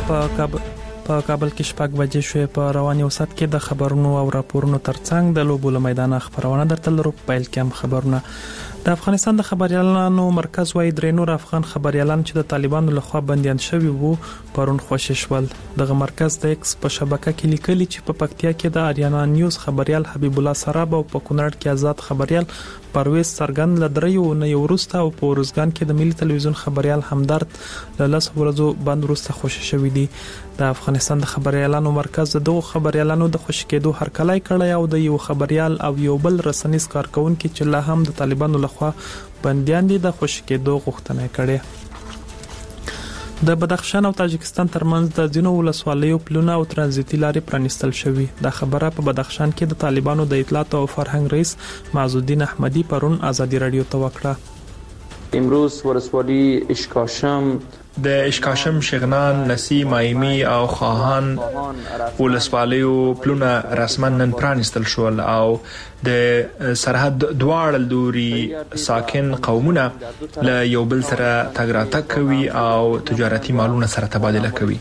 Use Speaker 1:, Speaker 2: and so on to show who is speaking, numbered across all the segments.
Speaker 1: په کابل کې شپږ بجې شوې. په رواني وسط کې د خبرونو او راپورونو ترڅنګ د لوبو له میدانه خبرونه درته لرو. پیل کې هم خبرونه. د افغانستان د خبريالانو مرکز وايي درې نور افغان خبريالان چې د طالبانو لخوا بنديان شوي وو پرون خوشي شول. دغه مرکز د ایکس په شبکه کې لیکلي چې په پکتیا کې د اریانا نیوز خبريال حبیب الله سراب او په کونړ کې آزاد خبريال پرویز سرګند لدریو نه یورسته او په ورزګان کې د ملي تلویزیون خبريال همدرد له لس ورځو بند وروسته خوشي شوی دي. د افغانستان د خبريالانو مرکز دغه خبريالانو د خوشي کېدو هرکلای کړی او د یو خبريال او یو بل رسنیز کارکونکو چې له هم د طالبانو لخوا بنديان دي د خوشي کېدو غوښتنه کړې. د بدخشان او تاجکستان ترمنځ د ځینو ولسوالیو پلونه او ترانزیتي لارې پرانیستل شوې. دا خبره په بدخشان کې د طالبانو د اطلاعات او فرهنګ رئیس معزالدین احمدی پرون ازادي رادیو ته وکړه.
Speaker 2: امروز ولسوالی اشکاشم
Speaker 3: د اشکاشم، شغنان، نسیم، ایمی او خواهان ولسوالیو پلونه رسما نن پرانیستل شول او د سرحد دواړه لوري ساکن قومونه له یو بل سره تګ راتګ کوي او تجارتي مالونه سره تبادله کوي.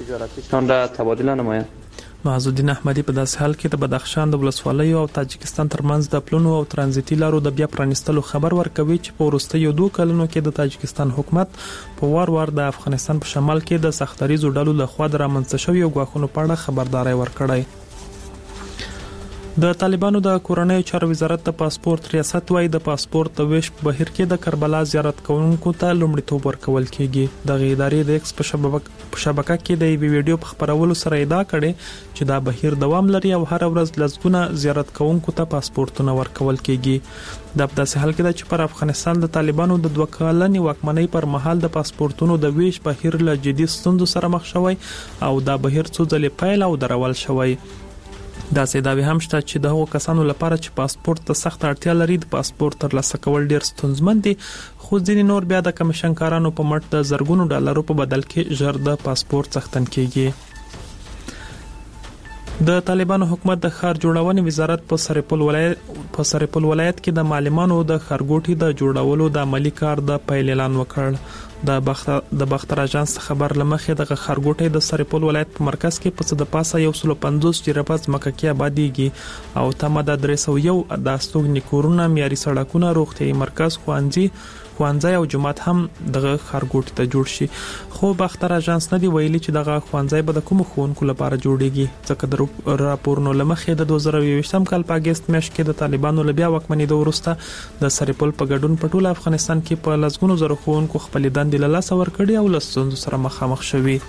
Speaker 1: معزالدین احمدی په داسې حال کې د بدخشان د ولسوالیو او تاجکستان ترمنځ د پلونو او ترانزیتي لارو د بیا پرانیستلو خبر ورکوي چې په وروستیو 2 کلونو کې د تاجکستان حکومت په وار د افغانستان په شمال کې د سختریزو ډلو لخوا د رامنځته شویو غواخونو په اړه خبرداري ورکړی. د طالبانو د کورنۍ چارو وزارت د پاسپورت ریاست وايي د پاسپورت د ویش په بهیر کې د کربلا زیارت کوونکو ته لومړیتوب ورکول کیږي. د ادارې د ایکس په شبکه کې د ویډیو په خبرولو سره ادعا کړې چې دا بهیر دوام لري او هر ورځ لږونه زیارت کوونکو ته پاسپورتونه ورکول کیږي. د داسې حال کې چې پر افغانستان د طالبانو د 2 کلنې واکمنۍ پر مهال د پاسپورتونو د ویش بهیر له جدي ستونزو سره مخ شوی او دا بهیر څو ځلې پیل او درول شوی. دا سیداوی هم شته چې د هغو کسانو لپاره چې پاسپورت ته سخت اړتیا لري د پاسپورت ترلاسه کول ډیر ستونزمن دي، خو ځینې نور بیا د کمیشنکارانو په مټ د زرګونو ډالرو په بدل کې ژر د پاسپورت څښتن کیږي. د طالبانو حکومت د ښار جوړونې وزارت په سرپل ولایت کې د معلمانو د ښارګوټي د جوړولو د عملی کار د پیل اعلان وکړ. د بختر اژانس خبر لمخې د ښارګوټي د سرپل ولایت په مرکز کې په د پاسه 150 جریبات مکه کې آبادیږي او تمه د 301 د استوګنې کورونه، معیاري سړکونه، روغتيایي مرکز، خوانځي او جماعت هم دغه ښارګوټي ته جوړ شي. خو بختر اژانس نه دی ویلي چې دغه خوانځي به د کوم ښوونکو لپاره جوړیږي، ځکه د راپورونو لمخې د 2023 کال په اگست میاشت کې د طالبانو لبیا واکمنۍ د ورسته د سرپل په ګډون په ټول افغانستان کې په لږونو زره ښوونکو خپل دندې له لاسه ورکړي او له ستونزو سره مخامخ شوي.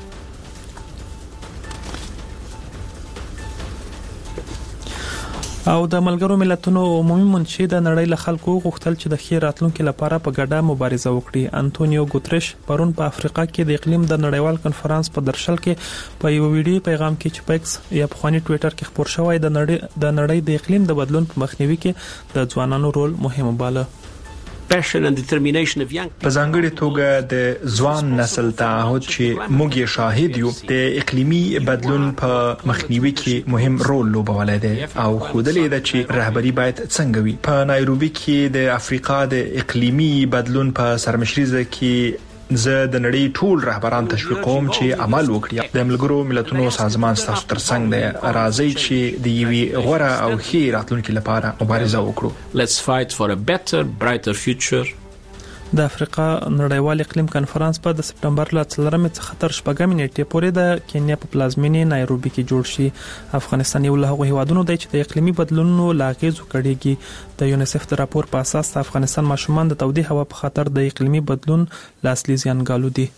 Speaker 1: او د ملګرو ملتونو عمومي منشي د نړۍ له خلکو غوښتل چې د ښې راتلونکو لپاره په ګډه مبارزه وکړي. انټونیو ګوتریش پرون په افریقا کې د اقلیم د نړیوال کنفرانس په درشل کې په یو ویډیو پیغام کې چې پکس یا په خواني ټوئیټر کې خبر شوی د نړۍ د اقلیم د بدلون په مخنیوي کې د ځوانانو رول مهم باله.
Speaker 3: په ځانګړي توګه د ځوان نسل تعهد چې موږ یې شاهد یو د اقلیمي بدلون په مخنیوي کې مهم رول لوبولی دی او ښودلې ده چې رهبري باید څنګه وي. په نایروبي کې د افریقا د اقلیمي بدلون په سرمشريزه کې زه د نړۍ ټول رهبران تشویق کوم چې عمل وکړي. د ملګرو ملتونو سازمان ستاسو ترڅنګ دی، راځي چې د یوې غوره او ښې راتلونکي لپاره مبارزه وکړو.
Speaker 4: Let's fight for a better, brighter future.
Speaker 1: د افریقا نړیوال اقلیم کنفرانس په د سپټمبر ل 4 څخه تر 6 نیټې پورې د کینیا په پلازمینې نایروبي کې جوړ شي. افغانستان یو له هغو هیوادونو دی چې د اقلیمي بدلونونو لاغیزو کړيږي. د یونیسف د راپور په اساس د افغانستان ماشومان د تودې هوا په خاطر د اقلیمي بدلون لاصلي زیانګالو دي.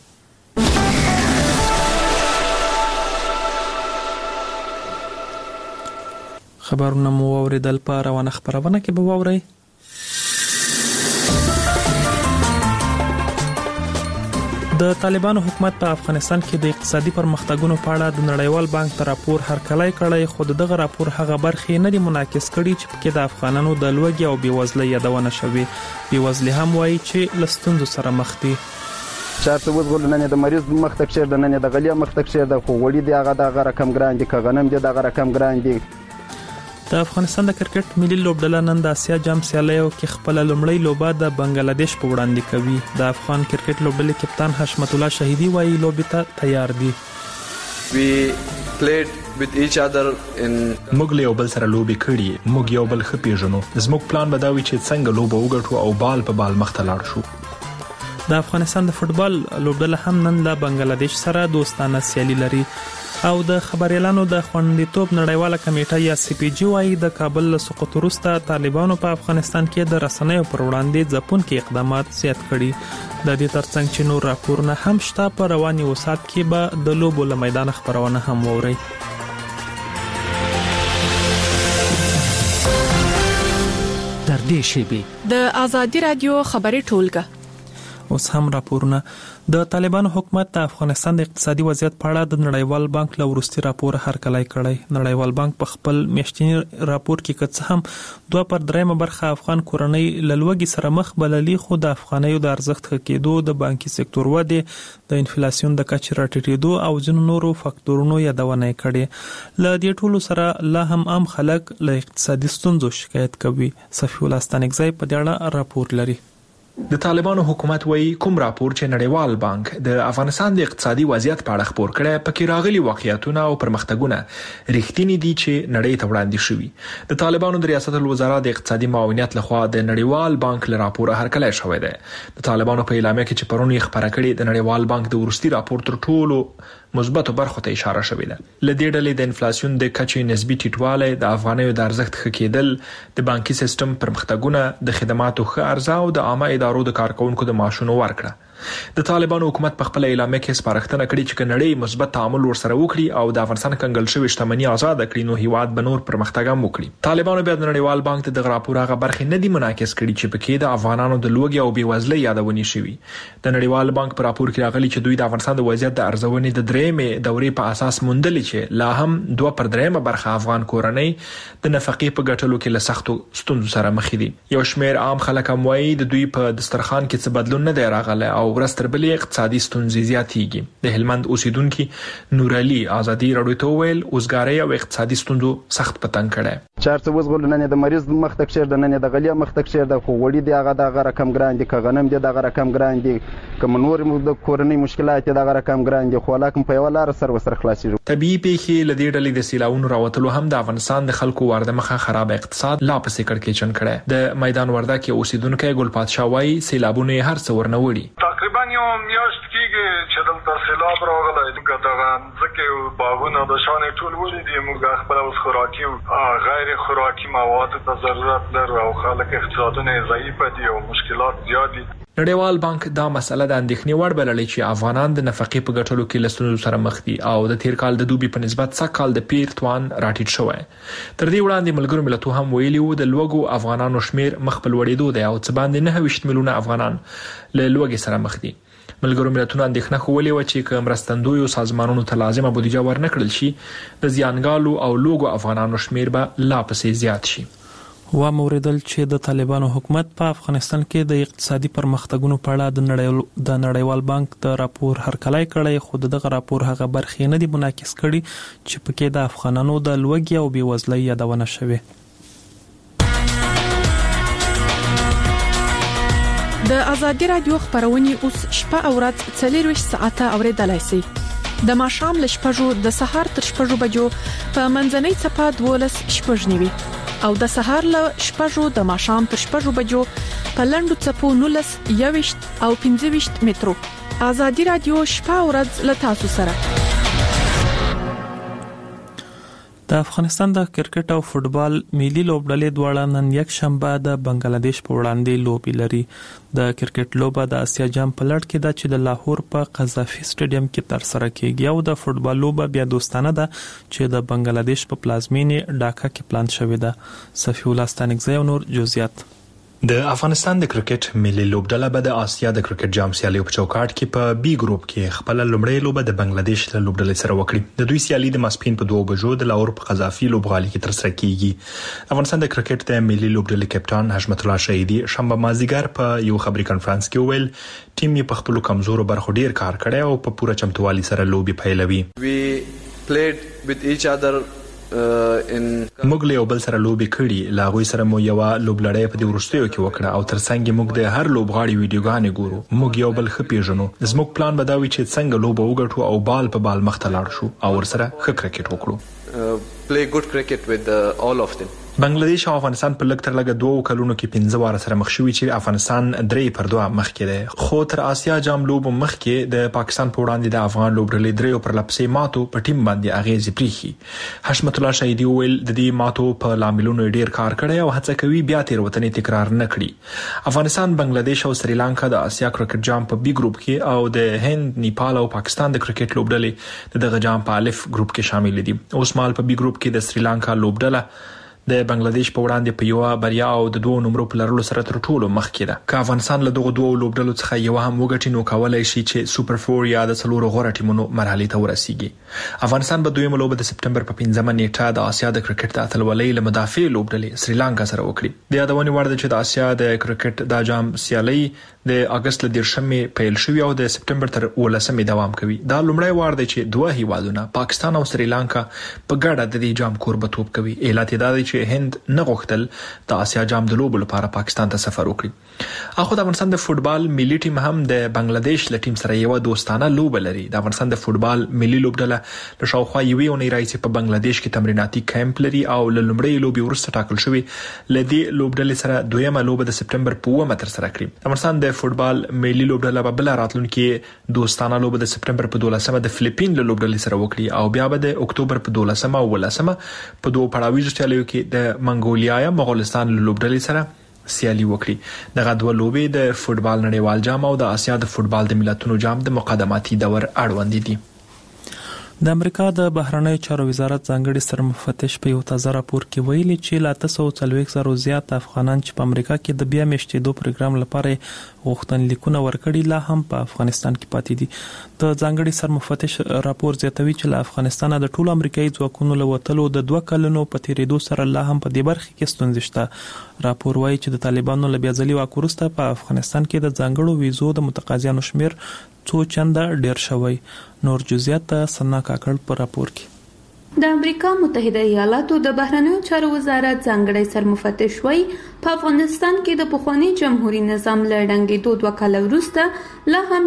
Speaker 1: خبرونه مو اوریدل په روانه خبرونه کې به ووري. د طالبانو حکومت په افغانستان کې د اقتصادي پرمختګونو په اړه د نړیوال بانک تر راپور هرکلی کړی، خو دغه راپور هغه برخې نه دي منعکس کړي چې پکې د افغانانو د لوږې او بیوزلۍ یادونه شوې. بیوزلي هم وایي چې له ستونزو سره مخ دي.
Speaker 5: چارته وزغل نه د مریض مخ تک شیر د نه د غلیا مخ تک شیر د خو وړي دی هغه د رقم ګران دي، کغنم دي د رقم ګران دي.
Speaker 1: د افغانستان د کرکټ ملي لوبډله نن د اسیا جام سیالیو کې خپل لومړی لوبه د بنگلاديش په وړاندې کوي. د افغان کرکټ لوبډلې کپتان حشمت الله شهیدی وايي لوبې ته تیار دي.
Speaker 6: We played with each other in
Speaker 3: موږ له یو بل سره لوبي کړې، موږ یو بل ښه پیژنو. زموږ پلان به دا وي چې څنګه لوبه وګټو او بال په بال مخ ته لاړ شو.
Speaker 1: د افغانستان د فوتبال لوبډله هم نن له بنگلاديش سره دوستانه سیالي لري او د خبريالانو د خوندیتوب نړیواله کمیټه یا سی پی جی وايي د کابل له سقوط وروسته طالبانو په افغانستان کې د رسنیو پر وړاندې ځپونکي اقدامات زیات کړي. د دې ترڅنګ چې نور راپورونه هم شته، په رواني وسات کې به د لوبو له میدان خبرونه هم ووري.
Speaker 7: در دې شیبه
Speaker 8: د آزادي رادیو خبري ټولګه
Speaker 1: اوس هم راپورونه. د طالبانو حکومت د افغانستان د اقتصادي وضعیت په اړه د نړیوال بانک له وروستي راپور هرکلی کړی. نړیوال بانک په خپل میاشتني راپور کې کڅ هم 2/3 برخه افغان کورنۍ له لوږې سره مخ بللي، خو د افغانیو د ارزښت ښه کېدو، د بانکي سکتور ودې، د انفلیسیون د کچې راټیټېدو او ځینو نورو فاکتورونو یادونه کړې. له دې ټولو سره لا هم عام خلک له اقتصادي ستونزو شکایت کوي. صفی الله ستانکزی په دې اړه راپور لري.
Speaker 3: د طالبانو حکومت وایي کوم راپور چې نړیوال بانک د افغانستان د اقتصادي وضعیت په اړه خبر کړي پکې راغلي واقعیتونه او پرمختګونه رښتینی دي چې نړۍ ته وړاندې شوي. د طالبانو د ریاست الوزرا د اقتصادي معاونیت لخوا د نړیوال بانک له راپور هرکلی شوی دی. د طالبانو په اعلامیه کې چې پرون یې خبره کړې د نړیوال بانک د ورستي راپور تر ټولو مثبتو برخو ته اشاره شوې ده. لدې ډلې د انفلیسیون د کچې نسبی ټیټوالی، د افغانیو د ارزښت ښه کېدل، د بانکي سیستم پرمختګونه، د خدماتو ښه عرضه او د عامه ادارو د کارکونکو د معاشونو ورکړه. د طالبانو حکومت په خپل اعلامیه کې سپارښتنه کړې چې نړۍ مثبت تعامل ورسره وکړي او د افغانستان کنګل شوی شتمنۍ آزاد کړي، نو هیواد به نور پرمختګ هم وکړي. طالبانو بیا د نړیوال بانک د راپور هغه برخې نه دي منعکس کړي چې پکې د افغانانو د لوږې او بیوزلۍ یادونه شوي. د نړیوال بانک په راپور کې راغلي چې دوی د افغانستان د وضعیت د ارزونې د درېمې دورې په اساس موندلي چې لا هم 2/3 برخه افغان کورنۍ د نفقې په ګټلو کې له سختو ستونزو سره مخ دي. یو شمېر عام خلک هم وایي د دوی په دسترخوان کې څه بدلون نه دی راغلی او ورځ تر بلې اقتصادي ستونزې زیاتېږي. د هلمند اوسیدونکي نور علي آزادي راډیو ته وویل اوسګارۍ او اقتصادي ستونزو سخت پتنګ کړی.
Speaker 5: چار څه وزغل نه د مریض مخ تک شیر د نه د غلیا مخ تک شیر د خو وړي دی هغه رقم ګران دي، که غنم دی دغه رقم ګران دي، که نور د کورنۍ مشکلات دغه رقم ګران دي، خو لکه په یو لار سر وسره خلاصيږي.
Speaker 3: طبيعي پیښې لدې ډلې د سیلاوونو راوتلو هم د افغانستان د خلکو ورده مخه خراب اقتصاد لا پسې کړکېچن کړي. د میدان ورده کې اوسیدونکو ګل پادشاه وايي سیلابونه هر څه ورنوړي.
Speaker 9: تقریبا یو میاشت کېږي چې دلته سیلاب راغلی، دغه ځکه باغونه د شانې ټول ولې دي. موږ خپل اوس خوراکي او غیر خوراکي مواد ته ضرورت لرو او خلک اقتصادونه ضعیف دي او مشکلات زیات دي.
Speaker 3: نړیوال بانک دا مسله د اندېښنې وړ بللې چې افغانان د نفقې په ګټلو کې له ستونزو سره مخ دي او د تیر کال د دوبي په نسبت څه کال د پیر توان راټیټ شوی. تر دې وړاندې ملګرو ملتونو هم ویلي وو د لوږو افغانانو شمیر مخ په لوړېدو دی او څه باندې 29 میلیونه افغانان له لوږې سره مخ دي. ملګرو ملتونو اندېښنه خولې و چې که مرستندویو سازمانونو ته لازمه بودیجه ورنکړل شي د زیانګالو او لوږو افغانانو شمیر به لا پسې زیات شي.
Speaker 1: و موریدل چې د طالبانو حکومت په افغانستان کې د اقتصادي پرمختګونو په اړه د نړیوال بانک د راپور هرکلی کړی، خو دغه راپور هغه برخې نه دي منعکس کړي چې پکې د افغانانو د لوږې او بیوزلۍ یادونه شوې.
Speaker 8: د آزادي رادیو خبرونه اوس شپه او ورځ 24 ساعته اوریدلای شئ. د ماښام ل 6 د سهار تر 6 بجو په منځنۍ صفه 12 شپږنیوي او د سهار ل 6 د ماښام تر 6 بجو په لندو صفو 19 21 او 25 مترو. آزادي رادیو شپه او ورځ ل تاسو سره.
Speaker 1: د افغانستان د کرکټ او فوتبال ملي لوبډلې دواړه نن یک شنبه د بنگلاديش په وړاندې لوبي لري. د کرکټ لوبه د اسیا جام په لړ کې ده چې د لاهور په قذافي سټیډیم کې تر سره کیږي او د فوتبال لوبه بیا دوستانه ده چې د بنگلاديش په پلازمینې ډاکا کې پلان شوې ده. صفی الله ستانکزی او نور جزئیات.
Speaker 3: د افغانستان د کرکټ ملي لوبډله به د آسیا د کرکټ جام سیالي په چوکاټ کې په بي ګروپ کې خپل لومړی لوبه د بنگلاديش له لوبډلې سره وکړي. د دوی سیالي د ماسپین په 2 بجو د لاهور په قذافي لوبغالي کې تر سره کیږي. افغانستان د کرکټ د ملي لوبډلې کپټان حشمت الله شهیدي شنبه مازیګر په یو خبري کانفرنس کې ویل ټیم یې په خپل کمزورو برخو ډیر کار کړی او په پوره چمتووالي سره لوبي پیلوي.
Speaker 6: We played with each other
Speaker 3: موږ له یو بل سره لوبي کړي، لا غوي سره مو یو لوبلړۍ په دې ورستیو کې وکړه او ترڅنګ موږ د هر لوبغاړي ویډیوګانې ګورو. موږ یو بل ښه پیژنو. زموږ پلان به دا وي چې څنګه لوبه وګټو او بال په بال مخ ته لاړ شو او ورسره ښه کرکټ وکړو.
Speaker 6: Play good cricket with all of them.
Speaker 3: بنگلاديش او افغانستان په لږ تر لږه 2 کلونو کې 15 واره سره مخ شوي چې افغانستان 3-2 مخ کې دی. خو تر آسیا جام لوبو مخ کې د پاکستان په وړاندې د افغان لوبډلې 3 پر لپسې ماتو په ټیم باندې اغیزې پریخي. حشمت الله شهیدی ویل د دې ماتو په لاملونو ډیر کار کړی او هڅه کوي بیا تیروتنې تکرار نه کړي. افغانستان، بنگلاديش او سریلانکا د آسیا کرکټ جام په بي ګروپ کې او د هند، نیپال او پاکستان د کرکټ لوبډلې دغه جام په الف ګروپ کې شامل دي. اوس مال په بي ګروپ کې د سریلانکا لوبډله د بنگلاديش په وړاندې په یو بریا او د 2 نمبرو په لرلو سره تر ټولو مخ کې ده. که افغانستان له دغه 2 لوبډلو څخه یو هم وګټي نو کولای شي چې سوپر 4 یا د 4 غوړه ټیمونو مرحله ته ورسیږي. افغانستان به دویمه لوبه د سپټمبر په 15 نیټه د آسیا د کرکټ د اتلولۍ له مدافع لوبډلې سریلانکا سره وکړي. د یادونې وړ ده چې د آسیا د کرکټ د جام سیالي د اگست له 10مې پیل شوې او د سپټمبر تر 18مې دوام کوي. دا لومړی وار دی چې 2 هیوادونه پاکستان او سریلانکا په ګډه د دې جام کوربتوب کوي. علت دا دی چې هند نه غوښتل د آسیا جام د لوبو لپاره پاکستان ته سفر وکړي. اخو د افغانستان د فوتبال ملي ټیم هم د بنگلاديش له ټیم سره یو دوستانه لوبه لري. د افغانستان د فوتبال ملي لوبډله له شاوخوا یوې اونۍ راځي په بنگلاديش کې تمریناتي کیمپ لري او له لومړۍ لوبې وروسته ټاکل شوی لدی لوبډلې سره دویمه لوبه د سپټمبر په 1 تر سره کړي. افغانستان د فوتبال ملي لوبډله په بل راتلونکي دوستانه لوبه د سپټمبر په 12مه د فلیپین له لوبډلې سره وکړي او بیا به د اکتوبر په 12مه او 18مه په 2 پړاویزو سیالیو کې د منګولیا یا مغولستان له لوبډلې سره سیالي وکړي. دغه 2 لوبې د فوتبال نړیوال جام او د آسیا د فوتبال د ملتونو جام د مقدماتي دور اړوند دي.
Speaker 1: د امریکا د بهرنیو چارو وزارت ځانګړي سرمفتش په یو تازه راپور کې ویلي چې لا 940 زیات افغانان چې په امریکا کې د بیا میشتېدو پروګرام لپاره غوښتنلیکونه ورکړي لا هم په افغانستان کې پاتې دي. د ځانګړي سرمفتش راپور زیاتوي چې له افغانستان د ټولو امریکایي ځواکونو له وتلو د 2 کلونو په تیریدو سره لا هم په دې برخه کې ستونزې شته. راپور وايي چې د طالبانو له بیا ځلي واک وروسته په افغانستان کې د ځانګړو ویزو د متقاضیانو شمیر څو چنده ډیر شوی. نور جزئیات سنا کاکړ په راپور کې.
Speaker 10: د امریکا متحده ایالاتو د بهرنیو چارو وزارت ځانګړی سرمفتش وايي په افغانستان کې د پخوانی جمهوریت نظام له ړنګېدو 2 کال وروسته لا هم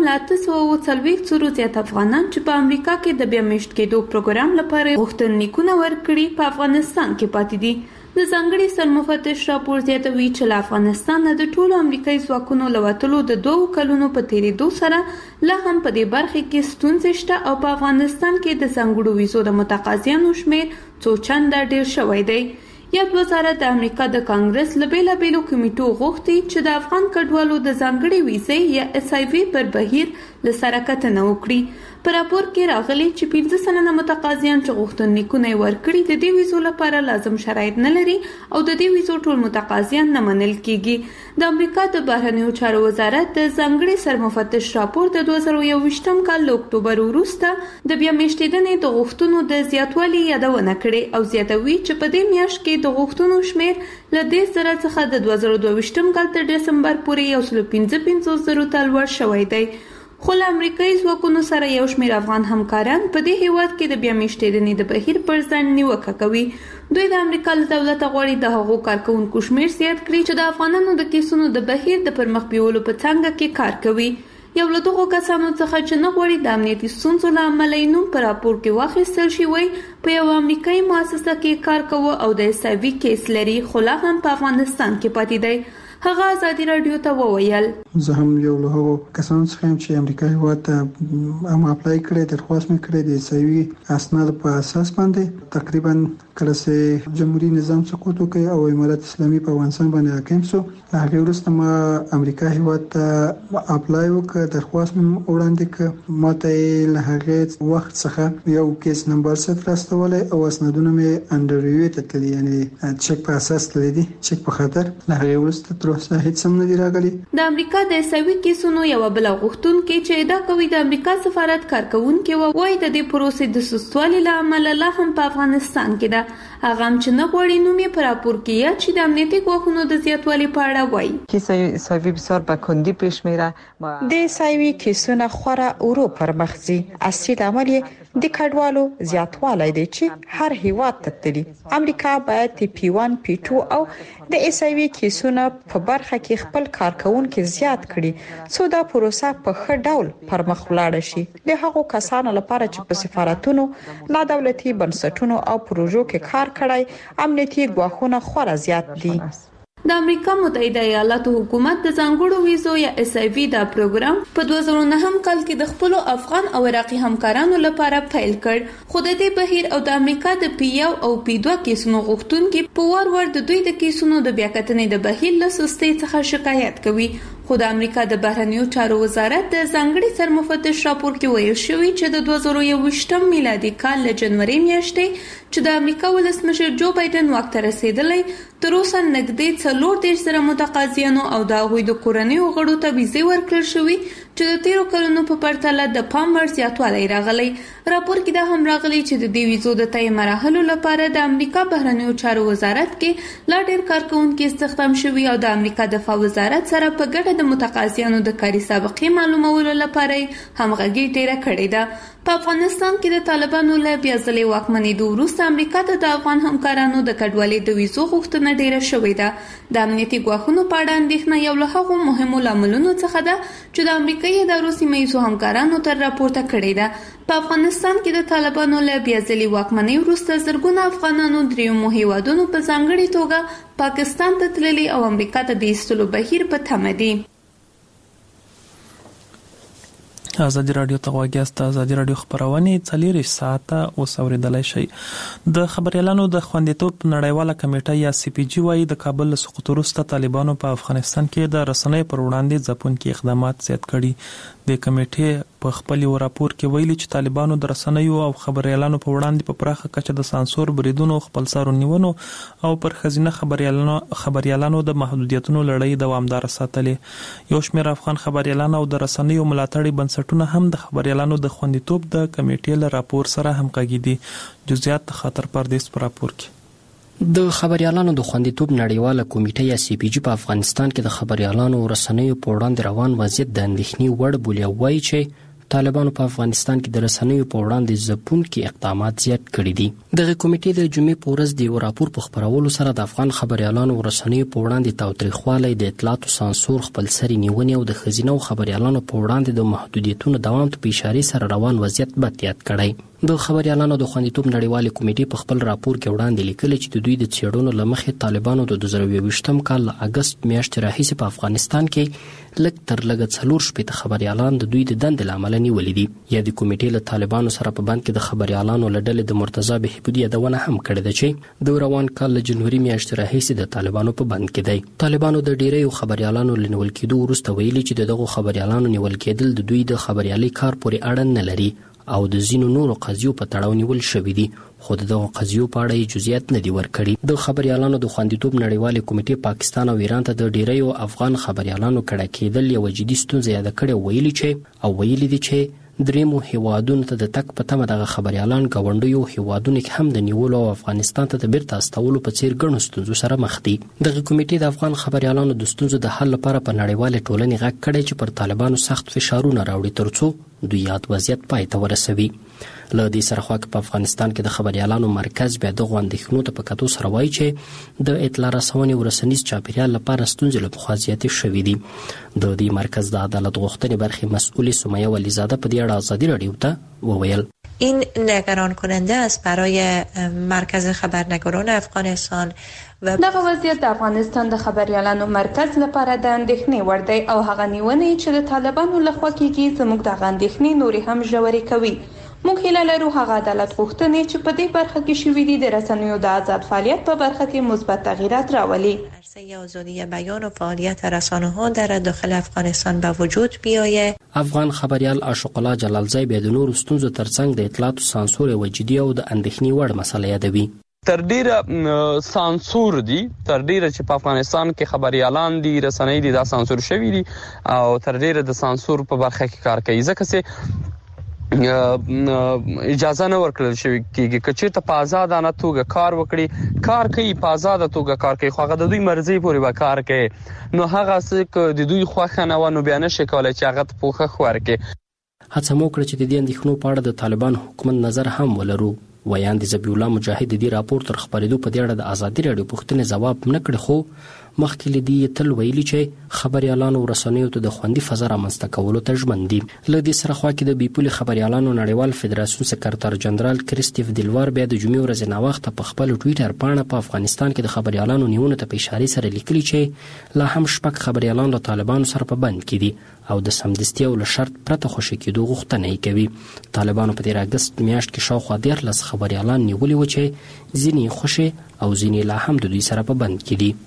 Speaker 10: 940 زیات افغانان چې په امریکا کې د بیا میشت کېدو پروګرام لپاره غوښتنلیکونه ورکړي په افغانستان کې پاتې دي. د ځانګړي سرمفتش راپور زیاتوي چې له افغانستان د ټولو امریکایي ځواکونو له وتلو د 2 کلونو په تیریدو سره لا هم په دې برخه کې ستونزې شته او په افغانستان کې د ځانګړو ویزو د متقاضیانو شمیر څو چنده ډیر شوی دی. یاد وزارت د امریکا د کانګرس له بیلابیلو کمیټو غوښتي چې د افغان کډوالو د ځانګړي ویزې یا SIV پر بهیر له سره کتنه وکړي. په راپور کې راغلي چې 15 سلنه متقاضیان چې غوښتنلیکونه ورکړي د دې ویزو لپاره لازم شرایط نه لري او د دې ویزو ټول متقاضیان نه منل کیږي. د امریکا د بهرنیو چارو وزارت د ځانګړي سرمفتش راپور د 2021 کال له اکتوبر وروسته د بیا میشتېدنې د غوښتنو د زیاتوالي یادونه کړې او زیاتوي چې په دې میاشت کې د غوښتنو شمیر له 10,000 څخه د 2022 کال تر دسمبر پورې 155,000 ته لوړ شوی دی. خو له امریکایي ځواکونو سره یو شمېر افغان همکاران په دې هیواد کې د بیا میشتېدنې د بهیر پر ځان نیوکه کوي. دوی د امریکا له دولته غواړي د هغو کارکونکو شمیر زیات کړي چې د افغانانو د کیسونو د بهیر د پرمخ بیولو په څنګه کې کار کوي. یو له دغو کسانو څخه چې نه غواړي د امنیتي ستونزو له امله یې نوم په راپور کې واخیستل شي وایي په یو امریکایي مؤسسه کې کار کوي او د SIV کیس لري خو لا هم په افغانستان کې پاتې دی. هغه ازادي رادیو ته وویل
Speaker 11: زه هم یو له هغو کسانو څخه یم چې امریکا هیواد ته هم اپلای کړی، درخواست مې کړی د SIV اسناد په اساس باندې. تقریبا کله چې جمهوریت نظام سقوط وکړ او امارات اسلامي په افغانستان باندې حاکم شو، هغه وروسته ما امریکا هیواد ته اپلای وکړ، درخواست مې وړاندې کړ. ماته له هغه وخت څخه یو کیس نمبر ست راستولې او اسنادونه مې انډر ریویو ته تللي، یعنی چک په اساس تللي دي، چک په خاطر. له هغه وروسته هیڅ هم نه دی راغلی.
Speaker 10: د امریکا د SIV کیسونو یو بل غوښتونکي چې ادعا کوي د امریکا سفارت کارکونکي وایي د دې پروسې د سستوالي له امله لا هم په افغانستان کې ده. هغه هم چې نه غواړي نوم یې په راپور کې یا چې د امنیتي ګواښونو د زیاتوالي په اړه وایي.
Speaker 12: SIV بسیار به کندی پیش میره. د SIV کیسونه خورا اورو پر مخ ځي. اصلي عمل د کډوالو زیاتوالی دی چې هر هیواد ته تللی. امریکا باید P1 P2 او د SIV کیسونه په برخه کې خپل کارکونکو زیات کړي څو دا پروسه په ښه ډول پرمخ ولاړ شي. د هغو کسانو لپاره چې په سفارتونو، لا دولتي بنسټونو او پروژو کې کار کړی امنیتي ګواښونه خورا زیات دي.
Speaker 10: د امریکا متحده ایالاتو حکومت د ځانګړو ویزو یا SIV دا پروګرام په 2009 کال کې د خپل افغان او عراقي همکارانو لپاره پیل کړ. خو د دې بهیر او د امریکا د P1 او P2 کیسونو غوښتونکو په وار د دوی د کیسونو د بیاکتنې د بهیر له سستۍ څخه شکایت کوي. خو د امریکا د بهرنیو چارو وزارت د ځانګړي سرمفتش راپور کې ویل شوی چې د 2021 میلادي کال له جنوري میاشتې چې د امریکا ولسمشر جو بایدن واک ته رسیدلی تر اوسه نږدې 40 زره متقاضیانو او د هغوی د کورنیو غړو ته ویزې ورکړل شوې چې د 13 کلونو په پرتله د پام وړ زیاتوالی راغلی. راپور کې دا هم راغلی چې د دې ویزو د تای مراحلو لپاره د امریکا بهرنیو چارو وزارت کې لا ډېر کارکونکو استخدام شوي او د امریکا دفاع وزارت سره په ګډه د متقاضیانو د کاري سابقې معلومولو لپاره همغږي ډیره کړې ده. په افغانستان کې د طالبانو له بیا ځلې واکمنېدو وروسته امریکا ته د افغان همکارانو د کډوالۍ د ویزو غوښتنه ډیره شوې ده. د امنیتي ګواښونو په اړه اندېښنه یو له هغو مهمو لاملونو څخه ده چې د امریکایي ادارو سیمه ییزو همکارانو تر راپورته کړې ده. په افغانستان کې د طالبانو له بیا ځلې واکمنۍ وروسته زرګونه افغانانو دریمو هیوادونو په ځانګړي توګه پاکستان ته تللي او امریکا ته د ایستلو بهیر په تمه دي.
Speaker 1: ازادي رادیو ته غواګیاست. ازادي رادیو خبرونه 40 ساعته اوس اوریدلای شي. د خبريالانو د خوندیتوب نړیواله کمیټه یا CPG وايي د کابل سقوط وروسته طالبانو په افغانستان کې د رسنۍ پر وړاندې ځپونکي اقدامات زیات کړي. د کمیټې په خپل راپور کې ویلي چې طالبانو د رسنیو او خبريالانو په وړاندې په پراخه کچه د سانسور بریدونو، خپلسارو نیونو او پر خزینه خبريالانو د محدودیتونو لړۍ دوامدار ساتلې. یو شمېر افغان خبريالان او د رسنیو ملاتړي بنسټونه هم د خبريالانو د خوندیتوب د کمیټې له راپور سره همغږي دي. جزئیات خاطر پردیس پر راپور کې.
Speaker 13: د خبريالانو د خوندیتوب نړیواله کمیټه یا CPG په افغانستان کې د خبريالانو او رسنیو په وړاندې روان وضعیت د اندېښنې وړ بولي او وایي چې طالبانو په افغانستان کې د رسنیو په وړاندې ځپونکي اقدامات زیات کړي دي. دغه کمیټې د جمعې په ورځ د یو راپور په خپرولو سره د افغان خبريالانو او رسنیو په وړاندې تاوتریخوالی، د اطلاعاتو سانسور، خپلسري نیونې او د ښځینه خبريالانو په وړاندې د محدودیتونو دوام ته په اشارې سره روان وضعیت بد یاد کړی. د خبريالانو د خوندیتوب نړیوالې کمیټې په خپل راپور کې وړاندې لیکلي چې د دوی د څېړنو له مخې طالبانو د 2022 کال له اګست میاشتې راهیسې په افغانستان کې لږ تر لږه 4 خبريالان د دوی د دندې له امله نیولي دي. یا د کمیټې له طالبانو سره په بند کې د خبريالانو له ډلې د مرتضی بهبودي یادونه هم کړې ده چې د روان کال له جنوري میاشتې راهیسې د طالبانو په بند کې دی. طالبانو د ډیریو خبريالانو له نیول کېدو وروسته ویلي چې دغه خبريالانو نیول کېدل د دوی د خبريالۍ کار پورې اړه نه لري او د ځینو نورو قضیو په تړاو نیول شوي دي، خو دغه قضیو په اړه جزئیات نه دي ورکړي. د خبريالانو د خوندیتوب نړیوالې کمیټې پاکستان او ایران ته د ډیریو افغان خبريالانو کډه کېدل یو جدي ستونزه یاد کړې. ویلي دي چې دریمو هیوادونو ته د تک په تمه دغه خبريالان ګاونډیو هیوادونو کې هم د نیولو او افغانستان ته د بیرته استولو په څیر ګڼو ستونزو سره مخ دي. دغه کمیټې د افغان خبريالانو د ستونزو د حل لپاره په نړیواله ټولنې غږ کړی چې پر طالبانو سخت فشارونه راوړي ترڅو دوی یاد وضعیت پای ته ورسوي. له دې سره خو په افغانستان کې د خبريالانو مرکز بیا دغه اندېښنو ته په کتو سره وایي چې د اطلاع رسونې او رسنیز چاپیریال لپاره ستونزې له پخوا زیاتې شوې دي. د دې مرکز د عدالت غوښتنې برخې مسئول سمیه ولیزاده په دې اړه ازادي رادیو ته وویل
Speaker 14: این نگران کننده است برای مرکز خبرنگاران افغانستان
Speaker 10: و دغه وضعیت د افغانستان د خبريالانو مرکز لپاره د اندېښنې وړ دی او هغه نیونې چې د طالبانو لخوا کېږي زموږ د اندېښنې نورې هم ژورې کوي. موږ هیله لرو هغه عدالت غوښتنې چې په دې برخه کې شوې دي د رسنیو د آزاد فعالیت په برخه کې مثبت تغییرات راولي.
Speaker 14: آزادی بیان و فعالیت رسانه‌ها در داخل افغانستان به وجود بیاید.
Speaker 13: افغان خبريال عاشق الله جلالزی به د نورو ستونزو ترڅنګ د اطلاعاتو سانسور او جدي او د اندېښنې وړ مسله یادوي.
Speaker 15: تر ډیره سانسور دي، تر ډیره چې په افغانستان کې خبريالان دي، رسنۍ دي، دا سانسور شوی دي او تر ډیره د سانسور په برخه کې کار کوي ځکه چې اجازه نه ورکړل شوی کېږي چې چیرته په آزادانه توګه کار وکړي، کار کوي په آزاده توګه کار کوي، خو هغه د دوی مرزي پورې به کار کوي. نو هغه څه د دوی خوښه نه و نو بیا نشي کولای چې هغه په خوښ ورکړي.
Speaker 13: هڅه مو کړې چې د دې اندېښنو په اړه د طالبان حکومت نظر هم ولرو. ویاند ذبیح الله مجاهد د دې راپور تر خبرېدو په دې اړه د ازادي راډیو پوښتنې ځواب نه کړ، خو مخکې له دې تل ویلي چې خبريالانو او رسنیو ته د خوندي فضا رامنځته کولو ته ژمن دي. له دې سره خوا کې د بیپولي خبريالانو نړیوال فدراسیون سکرټر جنرال کریستیف دلوار بیا د جمعې ورځې ناوخته په خپل ټویټر پاڼه په افغانستان کې د خبريالانو نیونه ته په اشاره سره لیکلي چې لا هم شپږ خبريالان له طالبانو سره په بند کې دي او د سمدستي او له شرط پرته خوشي کېدو غوښتنه یې کوي. طالبانو په تیر اگست میاشت کې شاوخوا 13 خبريالان نیولي و چې ځینې خوشي او ځینې لا هم د دوی سره په بند کې دي.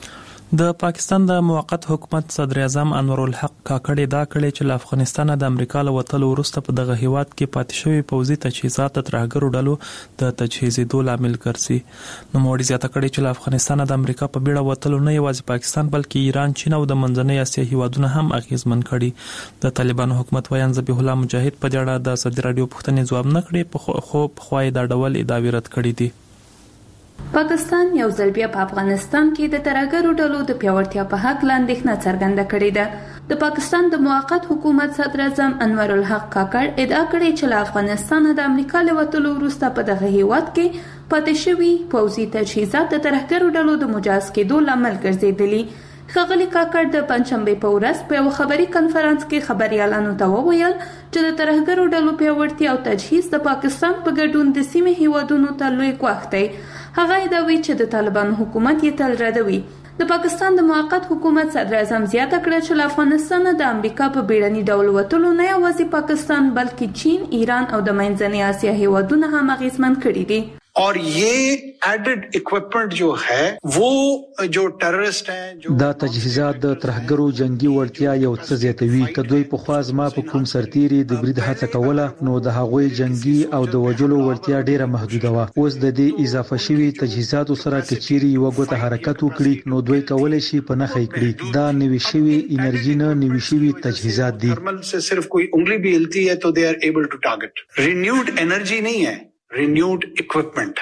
Speaker 1: د پاکستان د موقت حکومت صدر اعظم انور الحق کاکړ ادعا کړې چې له افغانستان د امریکا له وتلو وروسته په دغه هیواد کې پاتې شوی پوځي تجهیزات د ترهګرو ډلو د تجهیزېدو لامل ګرځي. نوموړي زیاته کړې چې له افغانستان د امریکا په بیړه وتلو نه یوازې پاکستان بلکې ایران، چین او د منځنۍ اسیا هیوادونه هم اغیزمن کړي. د طالبانو حکومت ویاند ذبیح الله مجاهد په دې اړه د ازادي راډیو پوښتنې ځواب نه کړې، خو پخوا یې دا ډول ادعاوې رد کړې دي.
Speaker 10: پاکستان یو ځل بیا په افغانستان کې د ترهګرو ډلو د پیاوړتیا په حق اندېښنه څرګنده کړې ده. د پاکستان د موقت حکومت صدر اعظم انور الحق کاکړ ادعا کړې چې له افغانستان د امریکا له وتلو وروسته په دغه هیواد کې پاتې شوي پوځي تجهیزات د ترهګرو ډلو د مجاز کېدو لامل ګرځېدلي. ښاغلي کاکړ د پنځشنبې په ورځ په یو خبري کنفرانس کې خبريالانو ته وویل چې د ترهګرو ډلو پیاوړتیا او تجهیز د پاکستان په ګډون د سیمې هیوادونو ته لوی ګواښ دی. هغه ادعوي چې د طالبانو حکومت یې تل ردوي. د پاکستان د موقت حکومت صدر اعظم زیاته کړه چې له افغانستان د امریکا په بیړني ډول وتلو نه یوازې پاکستان بلکې چین، ایران او د منځنۍ اسیا هیوادونه هم اغیزمن کړي دي.
Speaker 16: और ये added equipment जो है वो जो टेररिस्ट हैं
Speaker 17: دا تجهیزات د ترهګرو جنگي وړتیا یو څه زیاتوي. کدوې په خواز ما په کوم سرتيري د برید هڅه کوله نو د هغوی جنگي او د وجلو وړتیا ډیره محدوده و. اوس د دې اضافه شوی تجهیزات سره کچيري یو غوته حرکت وکړي نو دوی کولای شي په نخې کړي. دا نوي شوی انرژي نه نوي شوی تجهیزات دي.
Speaker 16: थर्मल से सिर्फ कोई उंगली भी हिलती है तो they are able to target. Renewed energy नहीं है, renewed equipment.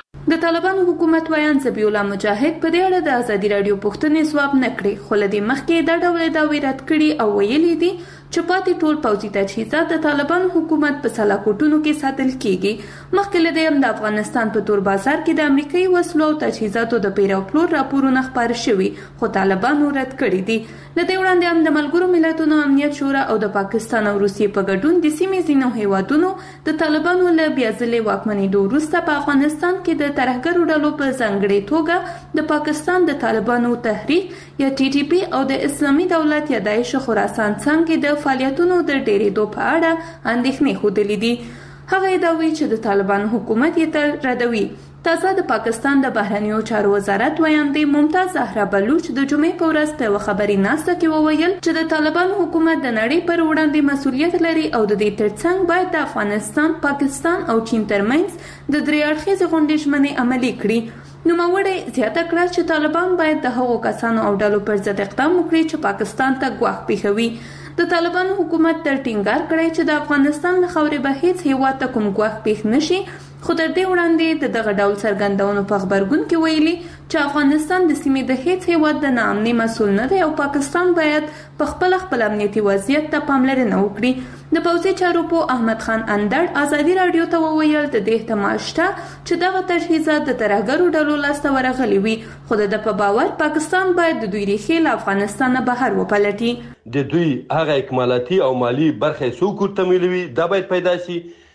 Speaker 10: د طالبانو حکومت ویاند ذبیح الله مجاهد په دې اړه د ازادي راډیو پوښتنې ځواب نه کړې، خو له دې مخکې دا ډول ادعاوې رد کړي او ویلي دي چې پاتې ټول پوځي تجهیزات د طالبانو حکومت په سلاکوټونو کې ساتل کیږي. مخکې له دې هم د افغانستان په تور بازار کې د امریکایي وسلو او تجهیزاتو د پیرو پلور راپورونه خپاره شوي، خو طالبانو رد کړي دي. له دې وړاندې هم د ملګرو ملتونو امنیت شورا او د پاکستان او روسیې په ګډون د سیمې ځینو هیوادونو د طالبانو له بیا ځلې واکمنېدو وروسته په افغانستان کې د ترهګرو ډلو په ځانګړې توګه د پاکستان د طالبانو تحریک یا TTP او د اسلامي دولت یا داعش خراسان څنګه د فعالیتونو د ډېرېدو په اړه اندېښنې ښودلې دي. هغه ادعوي چې د طالبانو حکومت یې تل ردوي. تازه د پاکستان د بهرنیو چارو وزارت ویاندې ممتاز زهرا بلوچ د جمعې په ورځ په یوه خبري ناسته کې وویل چې د طالبانو حکومت د نړۍ پر وړاندې مسؤلیت لري او د دې ترڅنګ باید د افغانستان، پاکستان او چین ترمنځ د درې اړخیزې غونډې ژمنې عملي کړي. نوموړی زیاته کړه چې طالبان باید د هغو کسانو او ډلو پر ضد اقدام وکړي چې پاکستان ته ګواښ پیښوي. د طالبانو حکومت تر ټینګار کړی چې د افغانستان له خاورې به هیڅ هیواد ته کوم ګواښ پیښ نشي، خو تر دې وړاندې د دغه ډول څرګندونو په خبرګون کې ویلي چې افغانستان د سیمې د هیڅ هیواد د ناامنۍ مسؤل نه دی او پاکستان باید په خپل امنیتي وضعیت ته پاملرنه وکړي. د پوځي چارو په احمد خان اندړ ازادي راډیو ته وویل د دې احتمال شته چې دغه تجهیزات د ترهګرو ډلو لاسته ورغلي وي، خو د په باور پاکستان باید د دوی ریښې له افغانستان نه بهر وپلټي.
Speaker 18: د دوی هغه اکمالاتي او مالی برخه څوک تمویلوي دا باید پیدا شي.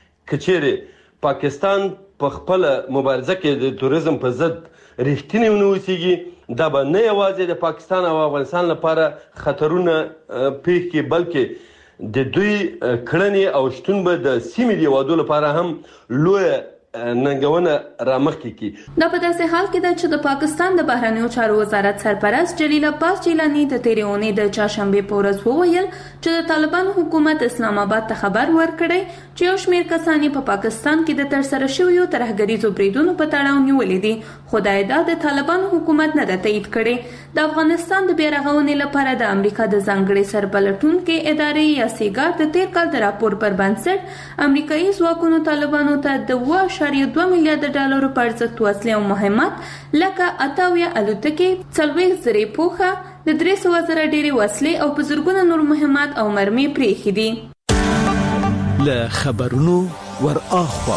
Speaker 18: کچېره پاکستان په خپل مبارزه کې د توریزم په ضد رښتینی ونوسیږي دا به نه یوازې د پاکستان او افغانستان لپاره خطرونه پیښ کړي بلکې د دوی کړنې او شتون به د سیمې د هیوادو لپاره هم لوی ننګونه رامخکې کی.
Speaker 10: دا په داسې حال کې ده چې د پاکستان د بهرنیو چارو وزارت سرپرست جلیل عباس جیلانی د تیرې اونۍ د چهارشنبې په ورځ وویل چې د طالبانو حکومت اسلام آباد ته خبر ورکړی چې یو شمېر کسان یې په پاکستان کې د ترسره شویو ترهګریزو بریدونو په تړاو نیولې دي، خو دا ادعا د طالبانو حکومت نه ده تایید کړې. د افغانستان د بیا رغونې لپاره د امریکا د ځانګړي سرپلټونکې ادارې یا سیګا د تیر کال د راپور پر بنسټ امریکایي ځواکونو طالبانو ته د 2.2 میلیارډ ډالرو په ارزښت وسلې او مهمات لکه 88 الوتکې، 40,000 پوښه، د 300,000 ډېرې وسلې او په زرګونه نور مهمات او مرمۍ پرېښې دي.
Speaker 7: له خبرونو ور اخوا.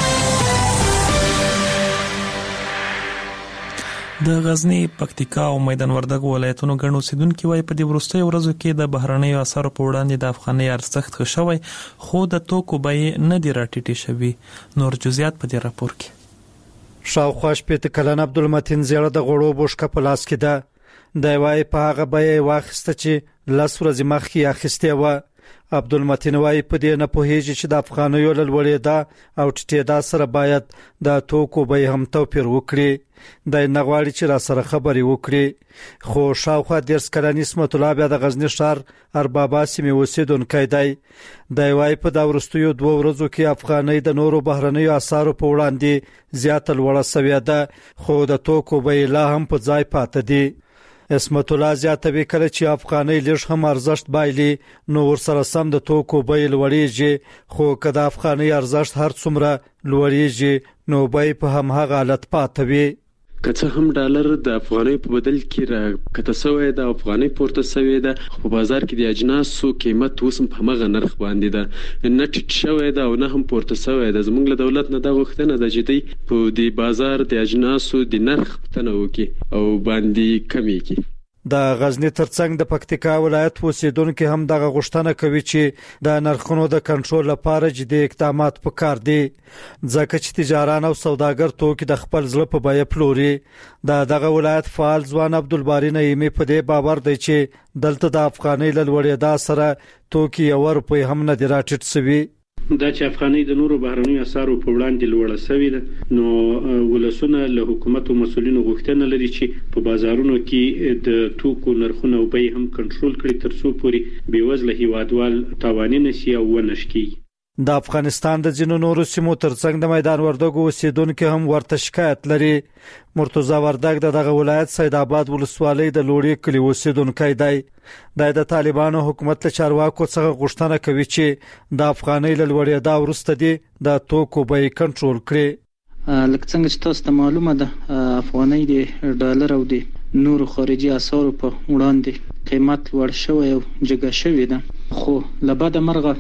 Speaker 1: د غزنی، پکتیکا او میدان وردګ ولایتونو ګڼو اوسیدونکو وایي په دې وروستیو ورځو کې د بهرنیو اسعارو په وړاندې د افغانۍ ارزښت ښه شوی، خو د توکو بیې نه دي راټیټې شوي. نور جزئیات په دې راپور کې.
Speaker 19: شاوخوا شپېته کلن عبدالمتین زیړه د غوړو بوشکه په لاس کې ده. دی وایي په هغه بیه واخیسته چې 10 ورځې مخکې اخیستې وه. عبدالمتین وایي په دې نه پوهیږي چې د افغانیو له لوړېدا او ټیټېدا سره باید د توکو بیې هم توپیر وکړي. دی نه غواړي چې را سره خبرې وکړي، خو شاوخوا 10 کلن اسمت الله بیا د غزني ښار اربابا سیمې اوسېدونکی دی. دی وایي په دا وروستیو 2 ورځو کې افغانۍ د نورو بهرنیو اسعارو په وړاندې زیاته لوړه سوې ده، خو د توکو بیې لا هم په ځای پاتې دي. اسمت الله زیاتوي کله چې افغانۍ لږ هم ارزښت بایلي نو ورسره سم د توکو بیې لوړېږي، خو که د افغانۍ ارزښت هر څومره لوړېږي نو بیې په همهغه حالت پاتې وي.
Speaker 20: که څه هم ډالر د افغانۍ په بدل کې راکته شوی ده، افغانۍ پورته شوې ده، خو په بازار کې د اجناسو قیمت اوس هم په همغه نرخ باندې ده، نه ټیټ شوی ده او نه هم پورته شوی ده. زموږ له دولت نه دا غوښتنه ده چې دوی په دې بازار د اجناسو د نرخ پوښتنه وکړي او باندې کمې کړي.
Speaker 19: د غزنی ترڅنګ د پکتیکا ولایت اوسیدونکو هم دغه غوښتنه کوي چې د نرخونو د کنټرول لپاره جدي اقدامات پکار دي، ځکه چې تجاران او سوداګر توکي د خپل زړه په بیه پلوري. دغه ولایت فعال ځوان عبدالباری نعیمي په دې باور دی چې دلته د افغانۍ له لوړېدا سره توکي یو روپۍ هم نه دي راټیټ شوي.
Speaker 21: دا چې افغانۍ د نورو بهرنیو اسعارو په وړاندې لوړه شوې ده، نو ولسونه له حکومت او مسؤلینو غوښتنه لري چې په بازارونو کې د توکو نرخونه او بیې هم کنټرول کړي ترڅو پورې بېوزله هیوادوال تاواني نشي او ونه شکیږي.
Speaker 19: د افغانستان د ځینو نورو سیمو ترڅنګ د میدان وردګو اوسیدونکو هم ورته شکایت لري. مرتضی وردګ دغه ولایت سید آباد ولسوالۍ د لوړی کلی اوسیدونکی دی. د طالبانو حکومت له چارواکو څخه غوښتنه کوي چې د افغانۍ له لوړېدا وروسته دي د توکو بیې کنټرول کړي.
Speaker 22: لکه څنګه چې تاسو ته معلومه ده افغانۍ د ډالر او د نورو خارجي اسعارو په وړاندې قیمت لوړ شوی او جګه شوې ده، خو له بده مرغه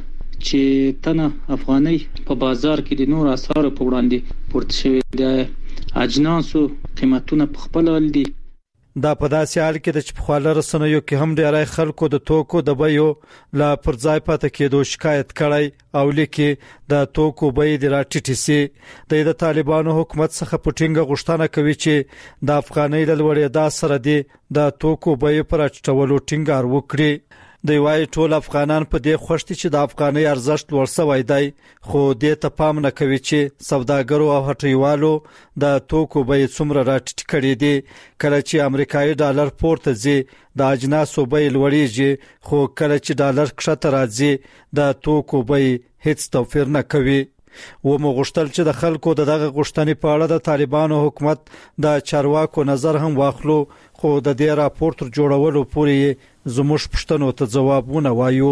Speaker 22: چې تنه افغانۍ په بازار کې د نورو اسعارو په وړاندې پورته شوې ده، اجناسو قیمتونه په خپل حال دي.
Speaker 19: دا په داسې حال کې د چپخواله رسنیو کې هم ډیری خلکو د توکو د بیو لا پر ځای پاتې کېدو شکایت کړی او لیکي د توکو بیې د راټیټې سي. د طالبانو حکومت څخه په ټینګه غوښتنه کوي چې د افغانۍ له لوړېدا سره دی د توکو بیې پر راټیټولو ټینګار وکړي. دی وايي ټول افغانان په دې خوښ دي چې د افغانۍ ارزښت لوړ شوی دی، خو دې ته پام نه کوي چې سوداګرو او هټیوالو د توکو بیې څومره راټیټ کړي دي. کله چې امریکایي ډالر پورته ځي د اجناسو بیې لوړېږي، خو کله چې ډالر کښته راځي د توکو بیې هیڅ توپیر نه کوي. ومو غوښتل چې د خلکو دغه غوښتنې په اړه د طالبانو حکومت د چارواکو نظر هم واخلو، خو د دې راپور تر جوړولو پورې زموږ پوښتنو ته ځوابونه وایو.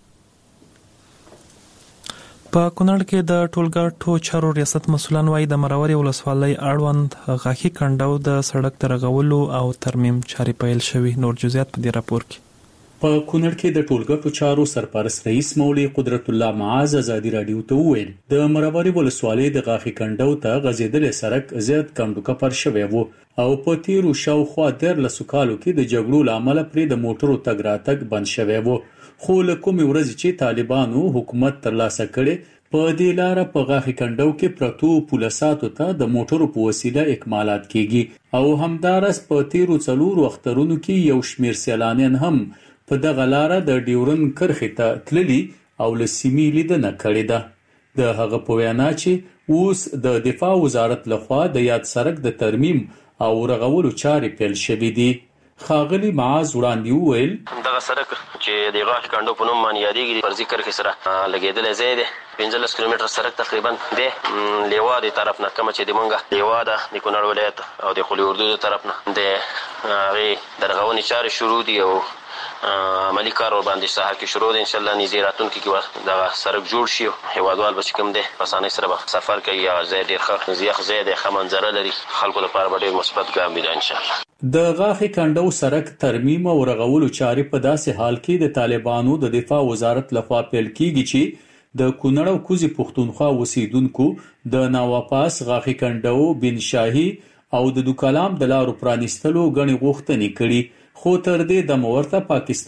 Speaker 1: په کونړ کې د ټولګټو چارو ریاست مسؤلان وایي د مروري ولسوالۍ اړوند غاښي کنډو د سړک د رغولو او ترمیم چارې پیل شوې. نور جزئیات په دې راپور کې.
Speaker 23: په کونړ کې د ټولګټو چارو سرپرست رئیس مولوي قدرت الله معاذ ازادي رادیو ته وویل د مروري ولسوالۍ د غاښي کنډو ته غځېدلې سړک زیات کندوکه پر شوی وو او په تیرو شاوخوا 13 کالو کې د جګړو لامل پرې د موټرو تګ راتګ بند شوی وو، خو له کومې ورځې چې طالبانو حکومت ترلاسه کړي په دې لاره په غاښي کنډو کې پرتو پولیساتو ته د موټرو په وسیله اکمالات کیږي او همدارس په تیرو 4 اخترونو کې یو شمیر سیلانیان هم په دغه لاره د ډیورن کرښې ته تللي او له سیمې لیدنه کړې ده. د هغه په وینا چې اوس د دفاع وزارت لخوا د یاد سړک د ترمیم او رغولو چارې پیل شوې دي. ښاغلي معاذ وړاندې وویل
Speaker 24: دغه سړک چې د غاښي کنډو په نوم باندې یادېږي فرضي کرښې سره لګېدلی ځای دی. 15 کیلومتره سړک تقریبا دی لیوا د طرف نه، کومه چې د مونږه لیوا ده د کونړ ولایت او د خولي اردو د طرف نه د هغې د رغونې چارې شروع دي او عملی کار ور باندې سهار کې شروع دي. ان شاء الله نږدې راتلونکي کې دغه سړک جوړ شي او هیوادوال به چې کوم دی په اسانۍ سره به سفر کوي. یا ځای ډېر ښه یخ ځای دی، ښه منظره لري، خلکو لپاره به ډېر مثبت ګام وي ان شاء الله.
Speaker 23: د غاښي کنډو سړک ترمیم او رغولو چارې په داسې حال کې د طالبانو د دفاع وزارت لخوا پیل کیږي چې د کونړ او کوزي پښتونخوا اوسیدونکو د ناواپاس غاخي کنډو بن شاهي او د دوکلام د لارو پرانیستلو غني غوښتنې کړي، خو تر دې د مورته پاکستان